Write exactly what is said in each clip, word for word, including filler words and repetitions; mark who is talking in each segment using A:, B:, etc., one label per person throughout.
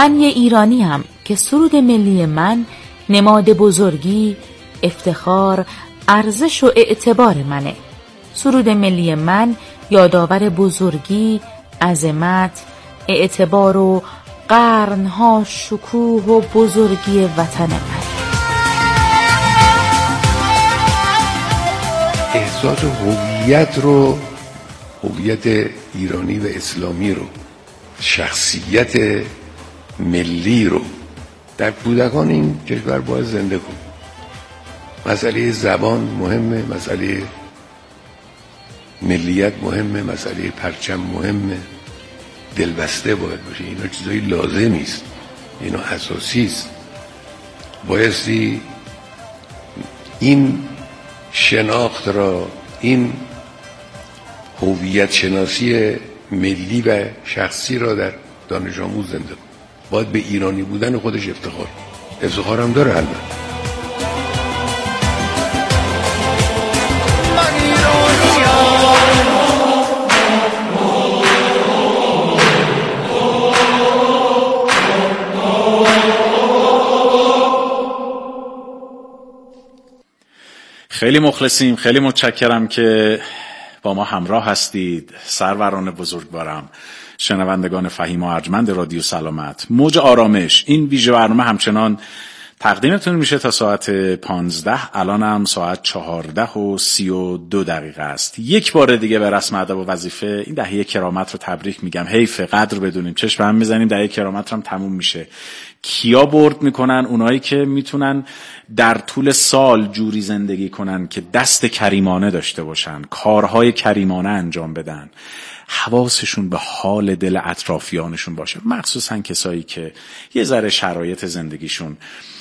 A: من یه ایرانیم که سرود ملی من نماد بزرگی، افتخار، ارزش و اعتبار منه. سرود ملی من یادآور بزرگی، عظمت، اعتبار و قرنها شکوه و بزرگی وطن من.
B: احساس هویت رو، هویت ایرانی و اسلامی رو، شخصیت ملی رو در کودکان این کشور باید زنده کنیم. مسئله زبان مهمه، مسئله ملیت مهمه، مسئله پرچم مهمه، دلبسته باید باشه. اینا چیزایی لازمی است، اینا اساسی است. بایستی این شناخت را، این هویت شناسی ملی و شخصی را در دانش آموز زنده کن. باید به ایرانی بودن خودش افتخار افتخار هم داره. البته
C: خیلی مخلصیم، خیلی متشکرم که با ما همراه هستید. سروران بزرگوارم، شنوندگان فهیم و ارجمند رادیو سلامت، موج آرامش، این ویژه برنامه همچنان تقدیمتون میشه تا ساعت پانزده. الان هم ساعت چهارده و سی و دو دقیقه است. یک بار دیگه به رسم ادب و وظیفه این دهه کرامت رو تبریک میگم. حیفه قدر بدونیم، چشم هم میزنیم دهه کرامت هم تموم میشه. کیا برد میکنن؟ اونایی که میتونن در طول سال جوری زندگی کنن که دست کریمانه داشته باشن، کارهای کریمانه انجام بدن، حواسشون به حال دل اطرافیانشون باشه، مخصوصا کسایی که یه ذره شرایط زندگیشون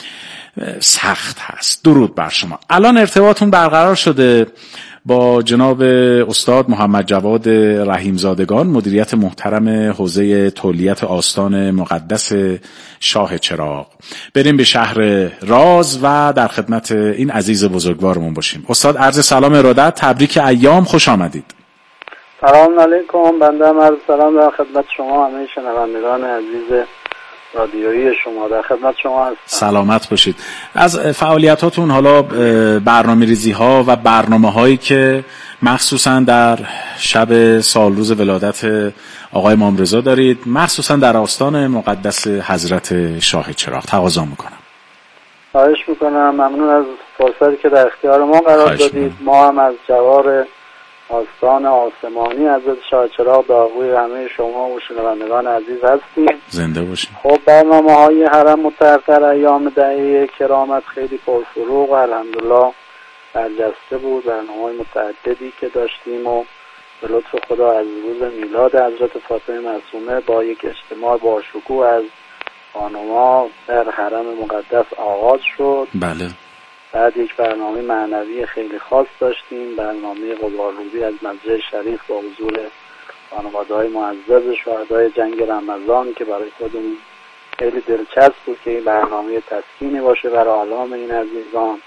C: سخت هست. درود بر شما. الان ارتباطون برقرار شده با جناب استاد محمد جواد رحیمزادگان، مدیریت محترم حوزه تولیت آستان مقدس شاه چراغ. بریم به شهر راز و در خدمت این عزیز بزرگوارمون باشیم. استاد عرض سلام ارادت، تبریک ایام، خوش آمدید.
D: سلام علیکم. بنده هم عرض سلام در خدمت شما، همه شنوندگان عزیز رادیویی شما، در خدمت شما هستم.
C: سلامت باشید. از فعالیتاتون حالا برنامه ریزی ها و برنامه هایی که مخصوصا در شب سالروز ولادت آقای امام رضا دارید، مخصوصا در آستان مقدس حضرت شاه چراغ، تقاضا میکنم.
D: خواهش میکنم. ممنون از فرصتی که در اختیار ما قرار دادید. ما هم از جوار آستان آسمانی حضرت شاه چراغ داغوی همه شما و شنوندگان عزیز هستیم.
C: زنده باشید.
D: خب برنامه های حرم مطهر در ایام دهه کرامت خیلی پرفروغ و الحمدلله برجسته بود. برنامه های متعددی که داشتیم و به لطف خدا از روز میلاد حضرت فاطمه معصومه با یک اجتماع با شکوه از خانم‌ها در حرم مقدس آغاز شد.
C: بله.
D: بعد یک برنامه معنوی خیلی خاص داشتیم، برنامه غبارروبی از مسجد شریف با حضور خانواده‌های معزز شهدای جنگ رمضان که برای خودمون خیلی دلچسب بود که این برنامه تسکینی باشه برای آلام این عزیزان.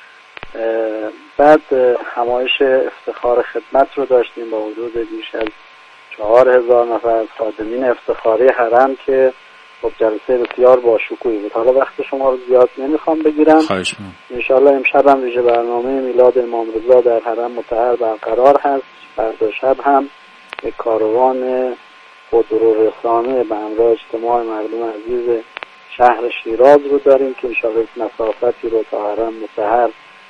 D: بعد همایش افتخار خدمت رو داشتیم با حدود بیش از چهار هزار نفر از خادمین افتخاری حرم که خب جلسه بسیار با شکوهی بود. حالا وقت شما رو زیاد نمیخوام بگیرم.
C: خواهش می‌کنم.
D: انشالله امشب هم ویژه برنامه میلاد امام رضا در حرم مطهر برقرار هست. فردا شب هم یک کاروان خودرورسانه به همراه اجتماع مردم عزیز شهر شیراز رو داریم که انشالله مسافتی رو تا حرم مطهر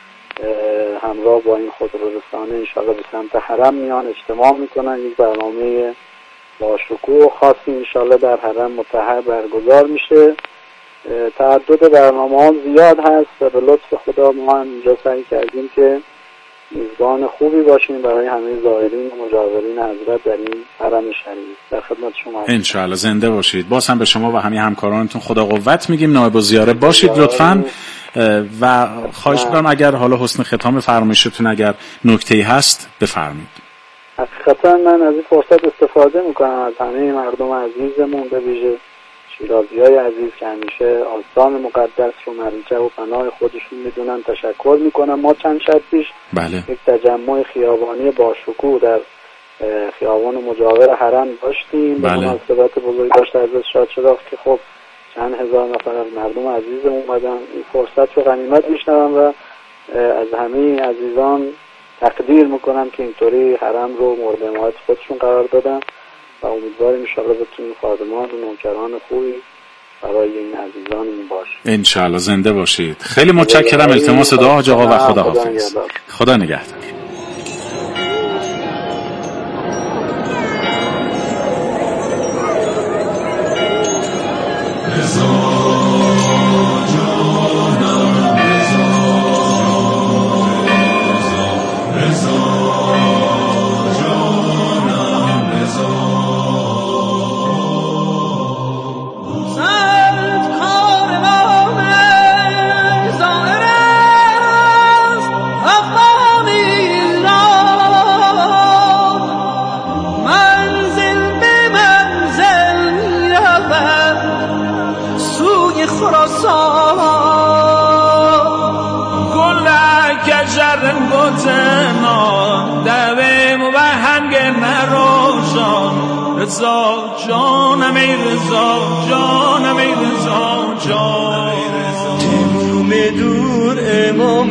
D: همراه با این خودرورسانه انشالله به سمت حرم میان اجتماع میکنن. یک برنامه با شکوه و خاصی انشالله در حرم مطهر برگزار میشه. تعدد برنامه ها زیاد هست و به لطف خدا ما هم اینجا سعی کردیم که میزبان خوبی باشیم برای همه زائرین و مجاورین حضرت در این حرم شریف. در خدمت شما هستم.
C: انشالله زنده باشید. باز هم به شما و همه همکارانتون خدا قوت میگیم. نایب الزیاره باشید لطفاً و خواهش میکنم اگر حالا حسن ختام فرمایشتون اگر نکته‌ای هست بفرمایید.
D: حقیقتا من از این فرصت استفاده میکنم از همه مردم عزیزمون، به ویژه شیرازی‌های عزیز که همیشه آستان مقدس رو مرجع و پناه خودشون میدونن، تشکر میکنم. ما چند شب پیش
C: بله.
D: یک تجمع خیابانی با شکوه در خیابان مجاور حرم داشتیم.
C: بله.
D: به مناسبت بزرگداشت حضرت شاه چراغ که خب چند هزار نفر از مردم عزیز اومدن، این فرصت رو غنیمت میشنوم و از همه عزیزان تقدیر میکنم که اینطوری حرم رو مورد حمایت خودشون قرار دادن و امیدواریم ان شاءالله بتونیم خادمان و نوکران خوبی برای این عزیزانمون باشه.
C: انشالله. زنده باشید. خیلی متشکرم. التماس دعا حاج آقا و خدا حافظ. خدا نگهدار.
E: رضا جانم ای رضا جانم ای رضا جان تموم دور امام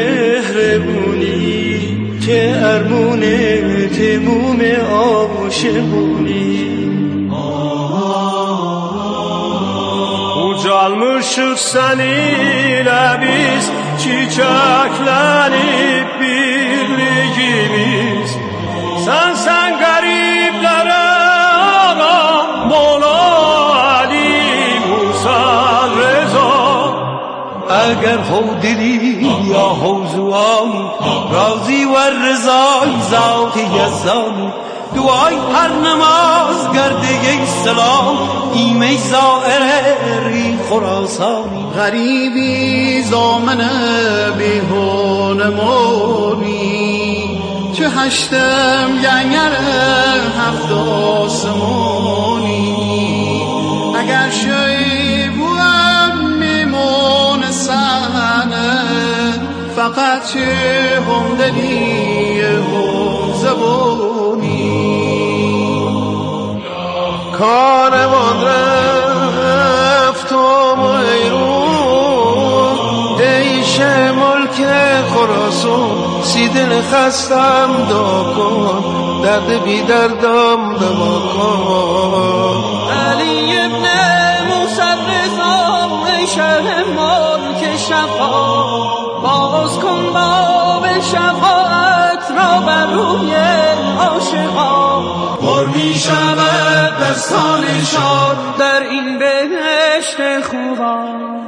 E: مهربونی که ارمون تموم عاشقونی ucalmışık seninle biz çiçeklenip birliğimiz sen sen gariplere اگر خودی یا حوزوان رازی و رضای ذات یزدان دعای هر نماز گرده سلام ایمه زائر ری خراسانی غریبی زامنه بیهونمونی چه هشتم ینگر هفت آسمونی اگر شایی بوام میمون سحنه فقط چه هم دلی هم زبونی کاروان رفت و میرون دیش ملک خراسان سیدن خستم دا کن درد بی دردم دوا کن علی ابن موسی رضا ای شهر ملک شفا باز کن باب شفاعت را بر روی عاشقان پر می شود دستانشان در این بهشت خوبان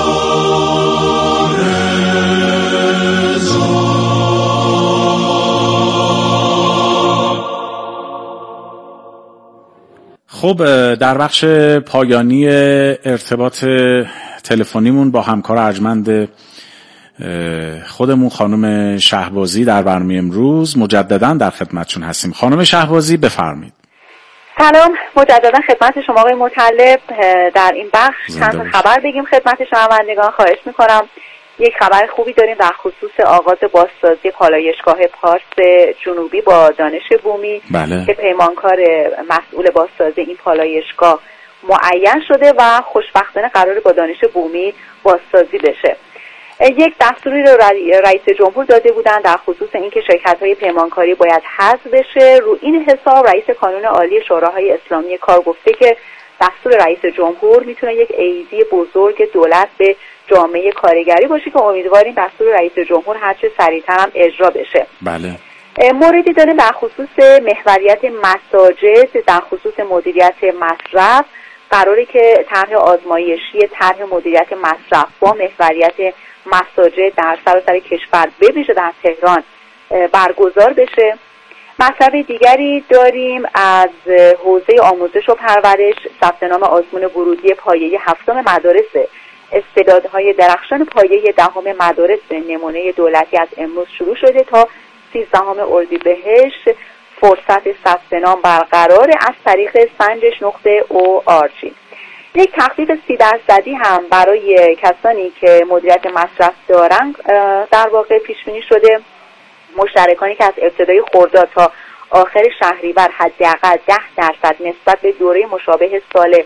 C: خب در بخش پایانی ارتباط تلفنیمون با همکار ارجمند خودمون خانم شهبازی در برنامه امروز مجددا در خدمتشون هستیم. خانم شهبازی بفرمایید.
F: سلام، مجددا خدمت شما آقای مطلب. در این بخش چند خبر بگیم خدمت شنوندگان. خواهش میکنم. یک خبر خوبی داریم در خصوص آغاز بازسازی پالایشگاه پارس جنوبی با دانش بومی.
C: بله. که
F: پیمانکار مسئول بازسازی این پالایشگاه معین شده و خوشبختانه قراره با دانش بومی بازسازی بشه. یک دستوری رو رئیس جمهور داده بودن در خصوص اینکه شرکت‌های پیمانکاری باید حذف بشه. رو این حساب رئیس کانون عالی شوراهای اسلامی کار گفته که دستور رئیس جمهور میتونه یک ایدی بزرگ دولت به جامعه کارگری باشه که امیدواریم دستور رئیس جمهور هرچه سریع‌تر هم اجرا بشه.
C: بله.
F: موردی داریم در خصوص محوریت مساجد، در خصوص مدیریت مصرف. قراره که طرح آزمایشی طرح مدیریت مصرف با محوریت مساجد در سراسر کشور به ویژه در تهران برگزار بشه. مطلب دیگری داریم از حوزه آموزش و پرورش. ثبت نام آزمون ورودی پایه هفتم مدارس استعدادهای درخشان پایه دهم مدارس نمونه دولتی از امروز شروع شده تا سیزدهم اردیبهشت. فرصت ثبت نام برقرار از طریق سنجش نقطه او آر جی. یک تخفیف سی درصدی هم برای کسانی که مدیریت مصرف دارن در واقع پیش بینی شده. مشترکانی که از ابتدای خرداد تا آخر شهریور حداقل ده درصد نسبت به دوره مشابه سال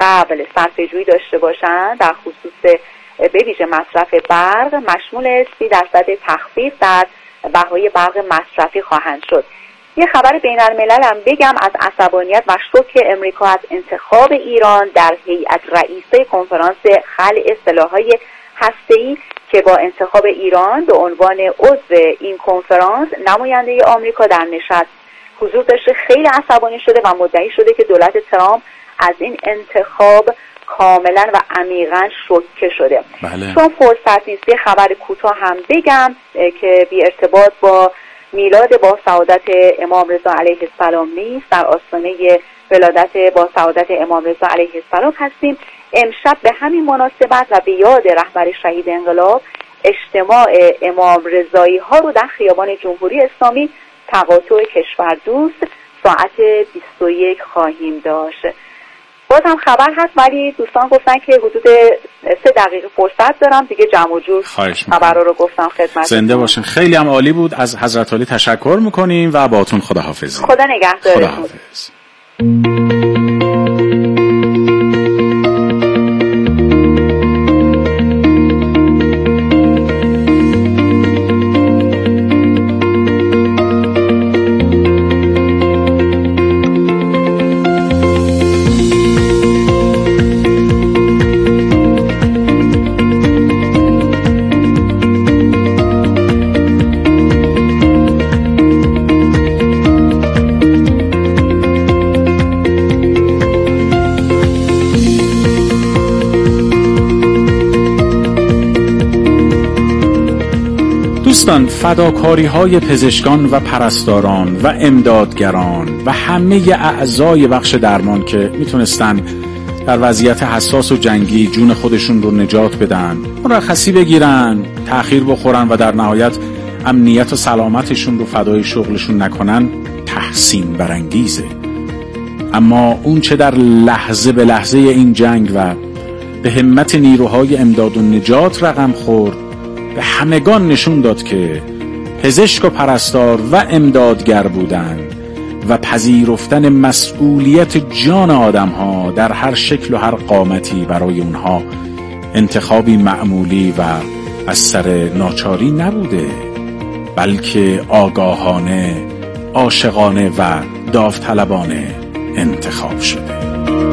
F: قبل صرفه‌جویی داشته باشند در خصوص به ویژه مصرف برق مشمول سی درصد تخفیف در بهای برق مصرفی خواهند شد. یه خبر بین الملل هم بگم از عصبانیت و شوک امریکا از انتخاب ایران در هیئت رئیسه کنفرانس خلع سلاح‌های هسته‌ای که با انتخاب ایران به عنوان عضو این کنفرانس نماینده آمریکا در نشست حضور داشته خیلی عصبانی شده و مدعی شده که دولت ترامپ از این انتخاب کاملا و عمیقا شوکه شده.
C: بله.
F: چون فرصت نیست یه خبر کوتاه هم بگم که بی ارتباط با میلاد با سعادت امام رضا علیه السلام نیست، در آستانه ولادت با سعادت امام رضا علیه السلام هستیم. امشب به همین مناسبت و به یاد رهبر شهید انقلاب اجتماع امام رضایی ها رو در خیابان جمهوری اسلامی تقاطع کشور دوست ساعت بیست و یک خواهیم داشت. باز هم خبر هست ولی دوستان گفتن که حدود سه دقیقه فرصت دارم دیگه جمع و جور خبرها رو گفتم خدمت.
C: زنده باشین. خیلی هم عالی بود. از حضرت علی تشکر میکنیم و باهاتون خداحافظی.
F: خدا نگهدارتون.
C: خداحافظ. دوستان، فداکاری های پزشکان و پرستاران و امدادگران و همه اعضای بخش درمان که میتونستن در وضعیت حساس و جنگی جون خودشون رو نجات بدن، مرخصی بگیرن، تأخیر بخورن و در نهایت امنیت و سلامتشون رو فدای شغلشون نکنن، تحسین برانگیزه. اما اون چه در لحظه به لحظه این جنگ و به همت نیروهای امداد و نجات رقم خورد به همگان نشون داد که پزشک و پرستار و امدادگر بودن و پذیرفتن مسئولیت جان آدم ها در هر شکل و هر قامتی برای اونها انتخابی معمولی و از سر ناچاری نبوده، بلکه آگاهانه، عاشقانه و داوطلبانه انتخاب شده.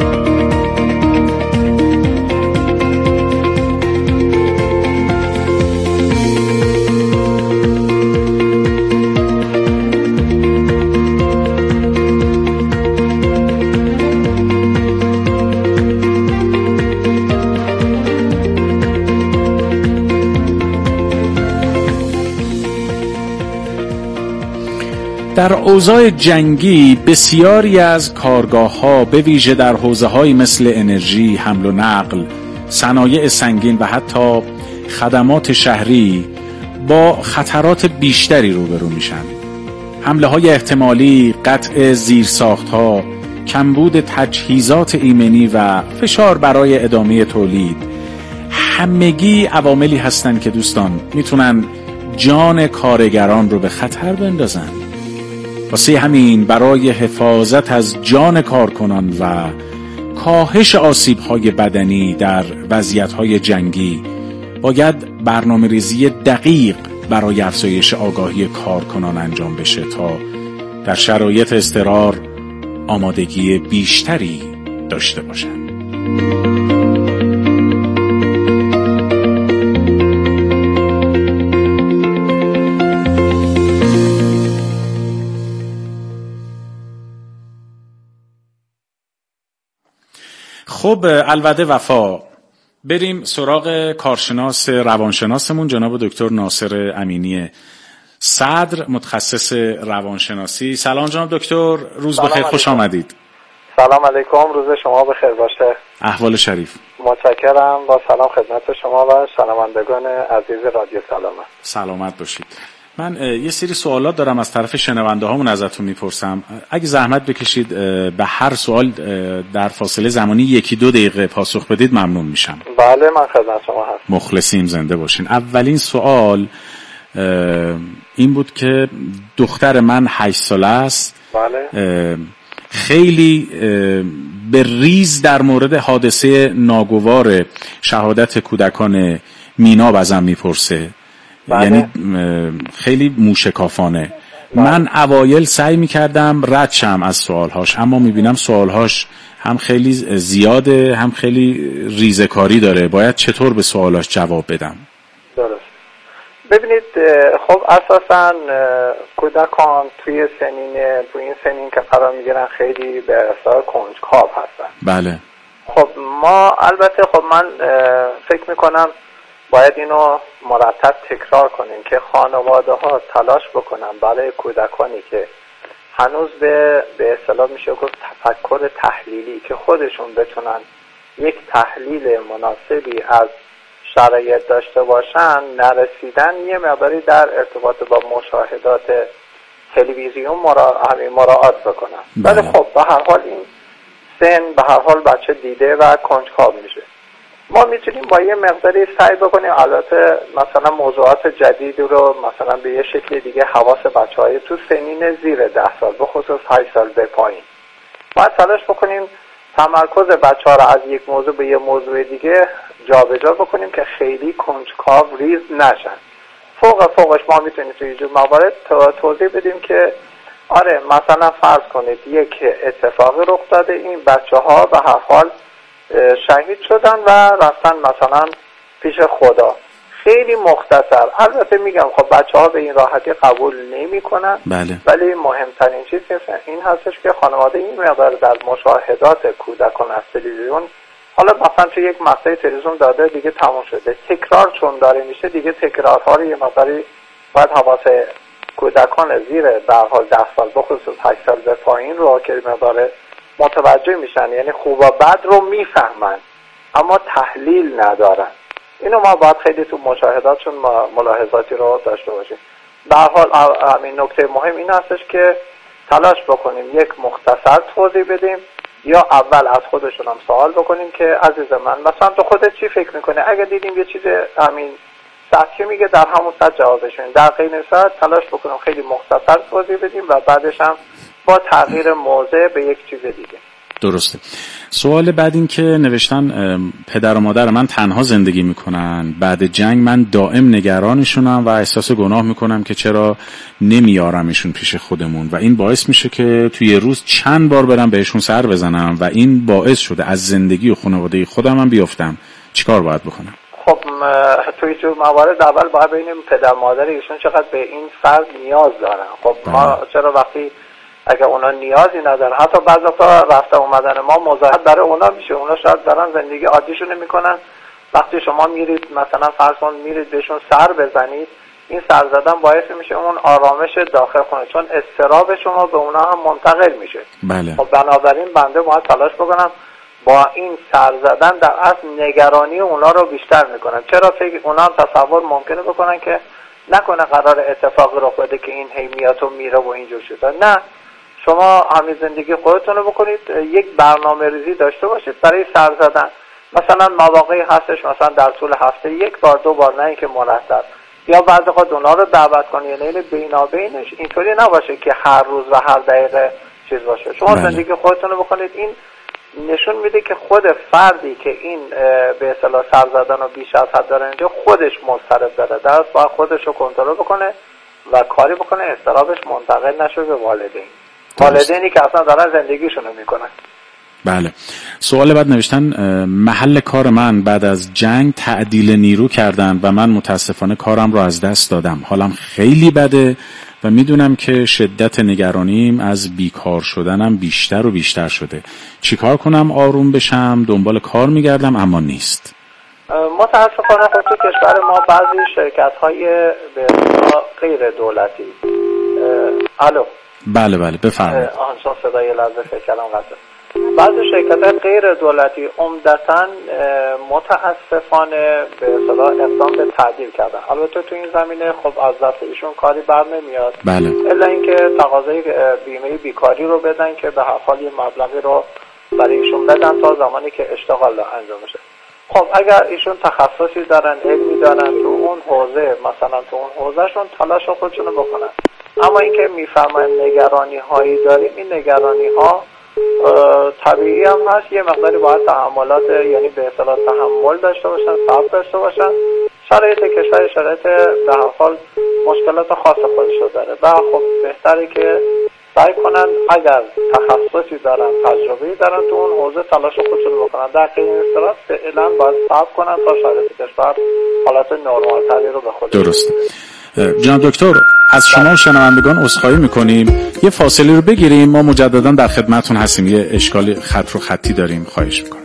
C: در اوضاع جنگی بسیاری از کارگاه‌ها به ویژه در حوزه‌های مثل انرژی، حمل و نقل، صنایع سنگین و حتی خدمات شهری با خطرات بیشتری روبرو میشن. حمله‌های احتمالی، قطع زیرساخت‌ها، کمبود تجهیزات ایمنی و فشار برای ادامه تولید همگی عواملی هستند که دوستان میتونن جان کارگران رو به خطر بندازن. واسه همین برای حفاظت از جان کارکنان و کاهش آسیب‌های بدنی در وضعیت‌های جنگی باید برنامه‌ریزی دقیق برای افزایش آگاهی کارکنان انجام بشه تا در شرایط اضطرار آمادگی بیشتری داشته باشند. خب الوده وفا، بریم سراغ کارشناس روانشناسمون جناب دکتر ناصر امینی صدر، متخصص روانشناسی. سلام جناب دکتر، روز بخیر، خوش آمدید.
G: سلام علیکم، روز شما بخیر باشه.
C: احوال شریف.
G: متشکرم. با سلام خدمت شما و شنوندگان عزیز رادیو سلامت.
C: سلامت باشید. من یه سری سوالات دارم از طرف شنونده هامون ازتون میپرسم. اگه زحمت بکشید به هر سوال در فاصله زمانی یکی دو دقیقه پاسخ بدید ممنون میشم.
G: بله، من خدمت شما هستم.
C: مخلصیم، زنده باشین. اولین سوال این بود که دختر من هشت ساله است.
G: بله.
C: خیلی به ریز در مورد حادثه ناگوار شهادت کودکان میناب ازم میپرسه. بله. یعنی خیلی موشکافانه. من اوایل سعی میکردم رد شم از سوالهاش، اما میبینم سوالهاش هم خیلی زیاده هم خیلی ریزکاری داره. باید چطور به سوالهاش جواب بدم؟
G: درست. ببینید خب اساسا کودکان توی سنین توی این سنین که قرار میگیرن خیلی به اصطلاح کنجکاو هستن.
C: بله.
G: خب ما البته خب من فکر میکنم باید اینو مرتب تکرار کنیم که خانواده ها تلاش بکنن برای کودکانی که هنوز به به اصطلاح میشه گفت تفکر تحلیلی که خودشون بتونن یک تحلیل مناسبی از شرایط داشته باشن نرسیدن، یه مقداری در ارتباط با مشاهدات تلویزیون مرا... مراعات بکنن. ولی خب به هر حال این سن به هر حال بچه دیده و کنجکاو میشه. ما میتونیم با یه مقداری سعی بکنیم البته مثلا موضوعات جدید رو مثلا به یه شکل دیگه حواس بچه‌های تو سنین زیر ده سال به خصوص هشت سال به پایین باید تلاش بکنیم تمرکز بچه‌ها رو از یک موضوع به یه موضوع دیگه جابجا بکنیم که خیلی کنجکاو ریز نشن. فوق فوقش ما میتونیم توی اینجور موارد توضیح بدیم که آره مثلا فرض کنید یک اتفاقی رخ داده، این بچه‌ها به هر حال شهید شدن و رفتن مثلا پیش خدا. خیلی مختصر، البته میگم خب بچه ها به این راحتی قبول نمی کنن.
C: بله.
G: ولی مهمترین چیز این هستش که خانواده این مقدار در مشاهدات کودکان از تلویزیون، حالا مثلا توی یک مقطع تلویزیون داده دیگه تموم شده، تکرار چون داره میشه دیگه تکرارها رو یه مقداری باید حواس کودکان زیر در حال ده سال بخصوص هشت سال به پایین رو که مقدار متوجه میشن، یعنی خوب و بد رو میفهمن اما تحلیل ندارن. اینو ما باید خیلی تو مشاهداتشون ملاحظاتی رو داشته باشیم. به هر حال همین نکته مهم این هستش که تلاش بکنیم یک مختصر توضیح بدیم یا اول از خودشون هم سوال بکنیم که عزیز من مثلا تو خودت چی فکر میکنه، اگه دیدیم یه چیز همین سطحی میگه در همون سطح جوابش بدیم، در غیر این صورت تلاش بکنیم خیلی مختصر توضیح بدیم و بعدش هم با تغییر موضع به یک چیز دیگه.
C: درسته. سوال بعد این که نوشتن پدر و مادر من تنها زندگی میکنن، بعد جنگ من دائم نگرانشونم و احساس گناه میکنم که چرا نمیارمشون پیش خودمون و این باعث میشه که توی روز چند بار برم بهشون سر بزنم و این باعث شده از زندگی و خانواده خودم هم بیافتم. چیکار باید بکنم؟
G: خب توی جور موارد اول باید ببینیم پدر مادر ایشون چقدر به این فرد نیاز دارن. خب ما چرا وقتی اگه اونا نیازی ندارن، حتی بعضی وقتا رفته اومدن ما مزاحم برای اونا میشه، اونا شاید دارن زندگی عادیشون میکنن، وقتی شما میرید مثلا فرض کن میرید بهشون سر بزنید، این سر زدن باعث میشه اون آرامش داخل خونه، چون اضطراب شما به اونا هم منتقل میشه.
C: بله.
G: خب بنابراین بنده باید تلاش بکنم با این سر زدن در اصل نگرانی اونا رو بیشتر میکنن. چرا فکر اونا هم تصور ممکنه بکنن که نکنه قرار اتفاقی رخ بده که این هی میاد و میره و اینجور شده. نه، شما همین زندگی خودتون رو بکنید، یک برنامه ریزی داشته باشید برای سر زدن. مثلا مواقعی هستش مثلا در طول هفته یک بار دو بار، نه اینکه مرتب، یا بعضی وقت اونا رو دعوت کنید، یعنی بینابینش اینطوری نباشه که هر روز و هر دقیقه چیز باشه. شما بله. زندگی خودتون رو بکنید. این نشون میده که خود فردی که این به اصطلاح سر زدن و بیش از حد داره اینجا خودش مضطرب داره، درست باید خودش رو کنترل بکنه و کاری بکنه اضطرابش منتقل نشه به والدین. والدینی که اصلا دارن زندگیشون رو میکنن.
C: بله. سوال بعد نوشتن محل کار من بعد از جنگ تعدیل نیرو کردن و من متاسفانه کارم رو از دست دادم. حالم خیلی بده و میدونم که شدت نگرانیم از بیکار شدنم بیشتر و بیشتر شده. چیکار کنم آروم بشم؟ دنبال کار میگردم اما نیست.
G: متاسفانه خب تو کشور ما بعضی شرکت‌های به اصطلاح غیر دولتی الو
C: بله بله بفرمایید.
G: آنچه صدای لحظه فکر کردم قطعه. بعضی شرکت‌های غیر دولتی عمدتاً متاسفانه به اصطلاح اقدام به تعدیل کردن. البته تو این زمینه خب از دست ایشون کاری بر نمیاد.
C: بله.
G: الا اینکه تقاضای بیمه بیکاری رو بدن که به هر حال یه مبلغی رو برای ایشون بدن تا زمانی که اشتغال انجام بشه. خب اگر ایشون تخصصی دارن، علمی دارن تو اون حوزه، مثلا تو اون حوزهشون تلاش خودشون رو بکنن. اما اینکه میفهمن نگرانی هایی داریم، این نگرانی ها طبیعی هم هست یه مقداری باید تحملات یعنی به اصطلاح تحمل داشته باشن، صبر داشته باشن. شرایط کشور شرایط به هر حال مشکلات خاص خودش داره و خب بهتره که سعی کنن اگر تخصصی دارن، تجربه‌ای دارن تو اون حوزه تلاش خودشون بکنن. در غیر این صورت فعلا باید صبر کنن تا شرایط کشور حالت نرمال تری رو به خودش.
C: درسته. جناب دکتر از شما شنوندگان عذرخواهی میکنیم، یه فاصله رو بگیریم، ما مجددا در خدمتتون هستیم، یه اشکال خط رو خطی داریم، خواهش میکنم.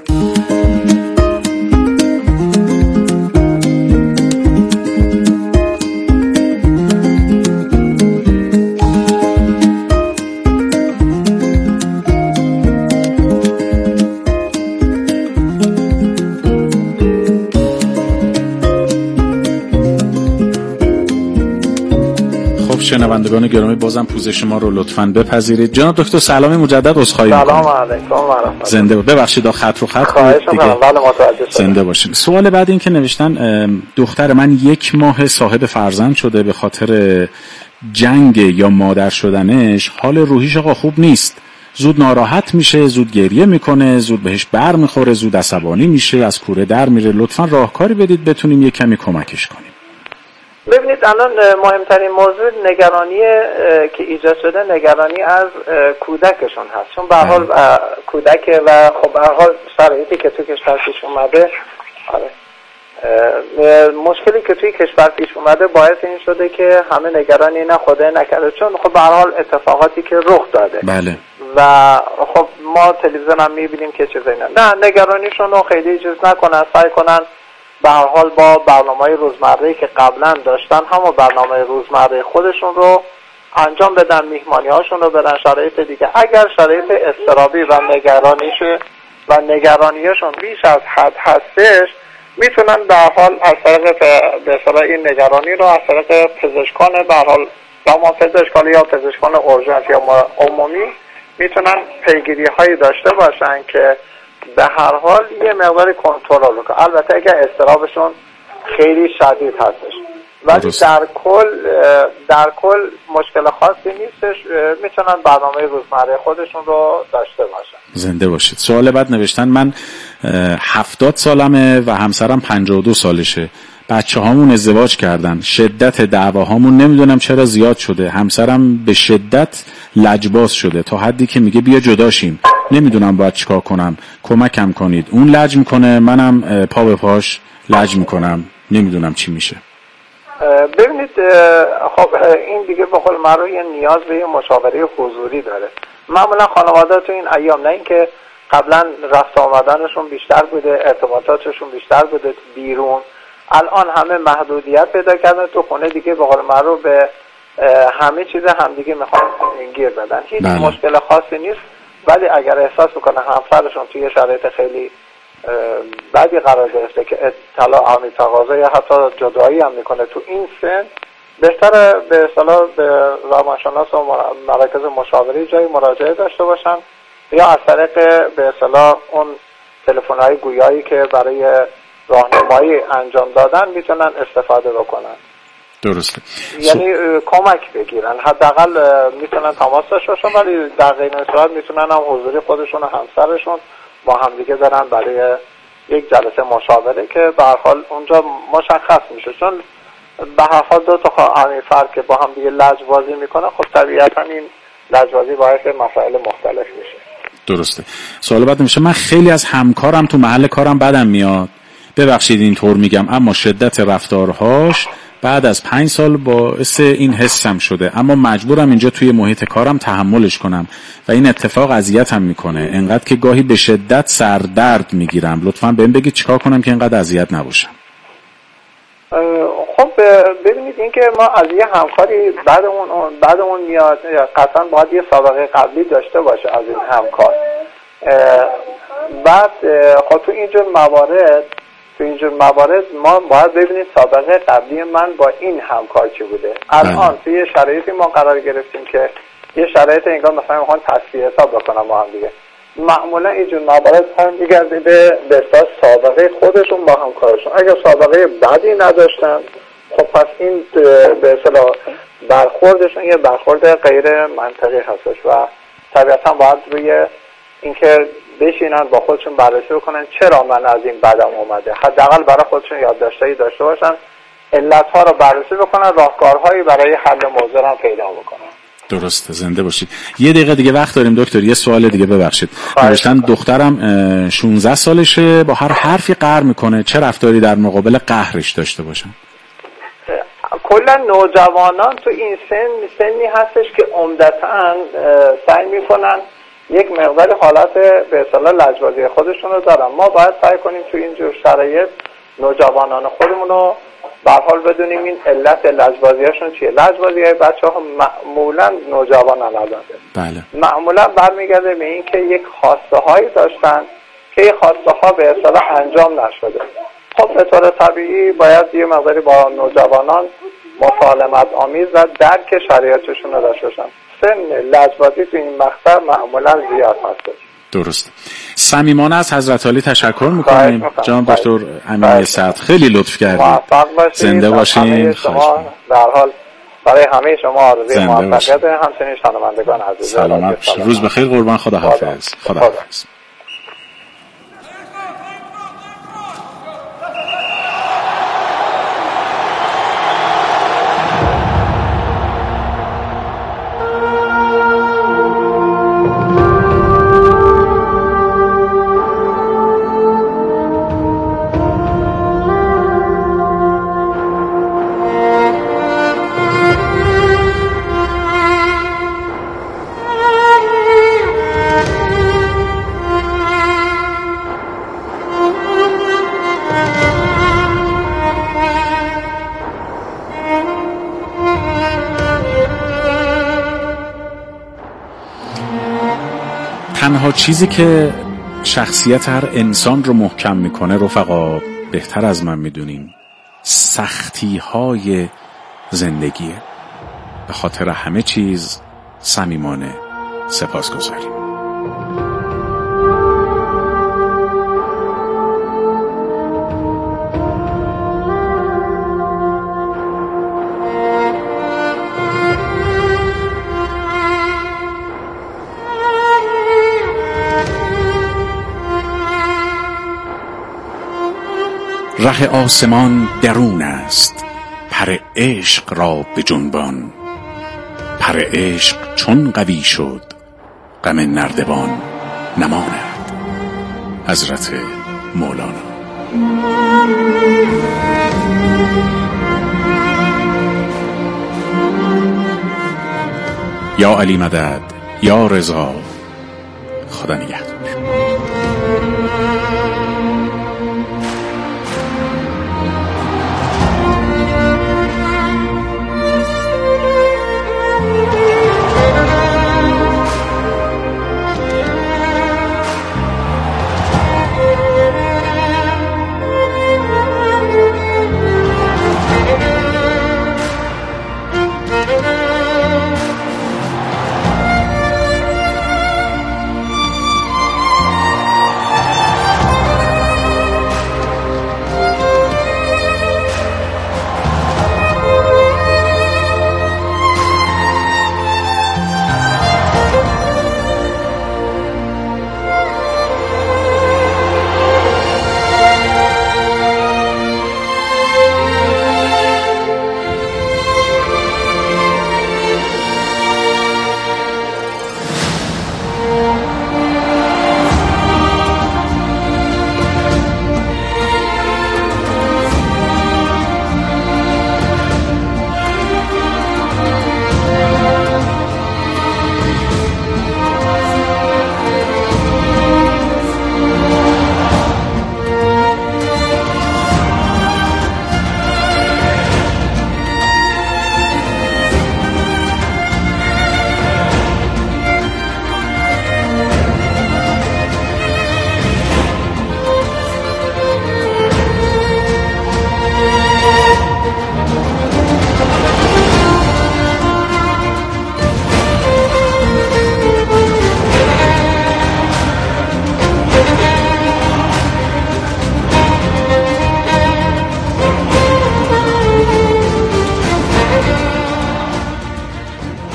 C: شنوندگان گرامی بازم پوزش ما رو لطفاً بپذیرید. جناب دکتر سلام مجدد، عذرخواهی می‌کنم.
G: سلام علیکم و رحمت.
C: زنده ببخشید خط رو خط
G: دیگه.
C: زنده باشین. سوال بعد این که نوشتن دختر من یک ماه صاحب فرزند شده، به خاطر جنگ یا مادر شدنش حال روحیش آقا خوب نیست، زود ناراحت میشه، زود گریه میکنه، زود بهش بر میخوره، زود عصبانی میشه، از کوره در میره. لطفاً راهکاری بدید بتونیم یک کمی کمکش کنیم.
G: ببینید الان مهمترین موضوع نگرانی که ایجاد شده نگرانی از کودکشون هست، چون به هر حال کودک و خب به هر حال شرایطی که تو کشور پیش اومده، آره مشکلی که توی کشور پیش اومده باعث این شده که همه نگرانی نه خدای نکرده، چون خب به هر حال اتفاقاتی که رخ داده.
C: بله.
G: و خب ما تلویزیون هم میبینیم که چیزی نه نه نگرانیشون رو خیلی چیز نکنن، سعی کنن به هر حال با برنامه‌های روزمره‌ای که قبلا داشتن همون برنامه روزمره خودشون رو انجام بدن، میهمانی‌هاشون رو بدن، شرایط دیگه. اگر شرایط اضطرابی و نگرانیش و نگرانیشون بیش از حد هستش، میتونن به هر حال از طریق به اصطلاح این نگرانی رو از طریق پزشکان به هر حال روان پزشکان یا پزشکان اورژانس یا عمومی میتونن پیگیری‌هایی داشته باشن که به هر حال یه مقدار کنترل کنه. البته اگر اضطرابشون خیلی شدید هستش، ولی در کل در کل مشکل خاصی نیستش، میتونن برنامه روزمره خودشون رو داشته باشن.
C: زنده باشید. سوال بعد نوشتن من هفتاد سالمه و همسرم پنجاه و دو سالشه، بچه هامون ازدواج کردن، شدت دعواهامون نمیدونم چرا زیاد شده، همسرم به شدت لجباز شده تا حدی که میگه بیا جداشیم، نمیدونم باید چیکار کنم، کمکم کنید. اون لج میکنه، منم پا به پاش لج میکنم، نمیدونم چی میشه.
G: ببینید خب این دیگه به قول معروف نیاز به یه مشاوره حضوری داره. معمولا خانواده تو این ایام نه اینکه قبلا رفت آمدنشون بیشتر بوده، ارتباطاتشون بیشتر بوده بیرون، الان همه محدودیت پیدا کردن تو خونه دیگه به قول معروف به همه چیز همدیگه میخوان گیر بدن. هیچ بله. مشکل خاصی نیست، ولی اگر احساس میکنه همسرشون توی شرایط خیلی بدی قرار گرفته که اطلاع عمی تقاضا یا حتی جدایی هم میکنه تو این سن، بهتره به اصطلاح به روانشناس و مراکز مشاوره جایی مراجعه داشته باشن یا از طریق به اصطلاح اون تلفن‌های گویایی که برای راهنمایی انجام دادن میتونن استفاده بکنن.
C: درسته.
G: یعنی کمک بگیرن، حداقل میتونن تماس داشته باشن، ولی در غیر این صورت میتونن هم حضوری خودشون و همسرشون با هم دیگه برن برای یک جلسه مشاوره که به هر حال اونجا مشخص میشه، چون به هر حال دو تا خواهر فرد که با هم دیگه لجبازی میکنن، خب طبیعتا این لجبازی باعث مسائل مختلف میشه.
C: درسته. سوال بعد میشه من خیلی از همکارم تو محل کارم بدم میاد، ببخشید اینطور میگم، اما شدت رفتارهاش بعد از پنج سال باعث این حسم شده، اما مجبورم اینجا توی محیط کارم تحملش کنم و این اتفاق اذیتم میکنه، انقدر که گاهی به شدت سردرد میگیرم. لطفاً بهم بگید چیکار کنم که اینقدر اذیت نباشم.
G: خب ببینید این که ما از یه همکاری بعدمون بعدمون میاد، قطعا باید یه سابقه قبلی داشته باشه از این همکار. بعد خب تو اینجور موارد تو اینجور موارد ما باید ببینید سابقه قبلی من با این همکار چی بوده. الان توی شرایطی ما قرار گرفتیم که یه شرایط انگار مثلا میخوان تصفیه حساب بکنم با هم دیگه. معمولا اینجور موارد هم میگرده به به اساس سابقه خودشون با همکارشون. اگر سابقه بدی نداشتن، خب پس این به اصطلاح برخوردشون یه برخورد غیر منطقی هستش و طبیعتا باید روی اینکه بشینن با خودشون بررسی بکنن چرا من از این بدم اومده، حداقل برای خودشون یادداشتایی داشته باشن، علت‌ها رو بررسی بکنن، راهکارهایی برای حل موضوع هم پیدا بکنن.
C: درسته، زنده باشید. یه دقیقه دیگه وقت داریم دکتر، یه سوال دیگه ببخشید. نوشتن دخترم شانزده سالشه، با هر حرفی قهر میکنه، چه رفتاری در مقابل قهرش داشته باشم؟
G: کلا نوجوانان تو این سن سنی هستش که عمدتاً سعی میکنن یک مقدار حالت به اصطلاح لجبازی خودشون رو دارن. ما باید سعی کنیم تو این جور شرایط نوجوانان خودمون رو به هر حال بدونیم این علت لجبازیاشون چیه. لجبازی های بچه ها معمولا نوجوانان البته
C: بله.
G: معمولا برمیگرده به این که یک خواسته هایی داشتن که این خواسته ها به اصطلاح انجام نشده. خب به طور طبیعی باید یه مقداری با نوجوانان مسالمت آمیز و درک شرایطشون رو داشته باشن. سن لجبازی تو این مقطع معمولا زیاد هست.
C: درست. صمیمانه از حضرت علی تشکر میکنیم. جناب دکتر امینی سعد خیلی لطف کردید. زنده باشین.
G: شما در حال برای همه شما آرزوی موفقیت، همچنین شنوندگان عزیز.
C: سلامت باشید. روز بخیر قربان. خدا حافظ. خدا حافظ. تنها چیزی که شخصیت هر انسان رو محکم میکنه رفقا، بهتر از من میدونین، سختی های زندگیه. به خاطر همه چیز صمیمانه سپاسگزاریم. ره آسمان درون است، پر عشق را به جنبان. پر عشق چون قوی شد، غم نردبان نماند. حضرت مولانا. یا علی مدد، یا رضا. خدا نگهدار.